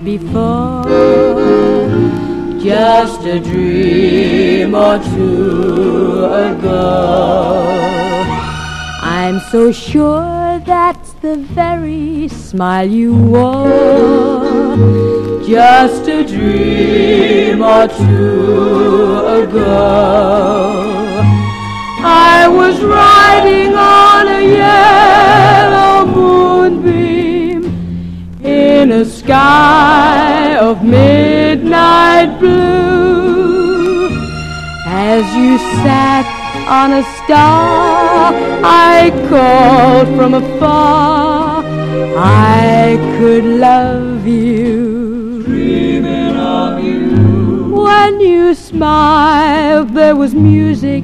before, just a dream or two ago. I'm so sure that's the very smile you wore, just a dream or two ago. I was riding on a yellow moonbeam in a sky of midnight blue. As you sat on a star, I called from afar, I could love you, dreaming of you. When you smiled, there was music